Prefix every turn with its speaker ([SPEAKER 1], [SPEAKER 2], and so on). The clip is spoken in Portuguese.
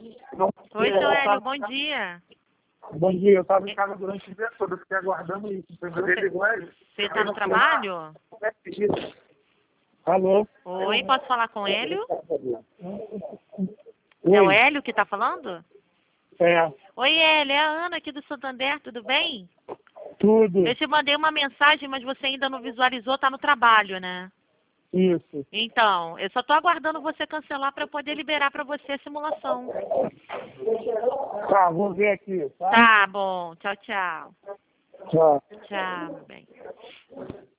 [SPEAKER 1] Oi, seu Hélio, bom dia.
[SPEAKER 2] Bom dia, eu estava em casa durante o dia todo, eu fiquei aguardando isso.
[SPEAKER 1] Você está no trabalho?
[SPEAKER 2] Alô?
[SPEAKER 1] Oi, posso falar com o Hélio?
[SPEAKER 2] Oi.
[SPEAKER 1] É o Hélio que está falando?
[SPEAKER 2] É,
[SPEAKER 1] Oi, Hélio, é a Ana aqui do Santander, tudo bem?
[SPEAKER 2] tudo.
[SPEAKER 1] Eu te mandei uma mensagem, mas você ainda não visualizou, tá no trabalho, né?
[SPEAKER 2] Isso.
[SPEAKER 1] Então, eu só tô aguardando você cancelar para eu poder liberar para você a simulação.
[SPEAKER 2] Tá, vou ver aqui, tá?
[SPEAKER 1] Tá bom, tchau, tchau.
[SPEAKER 2] Tchau.
[SPEAKER 1] Tchau, meu bem.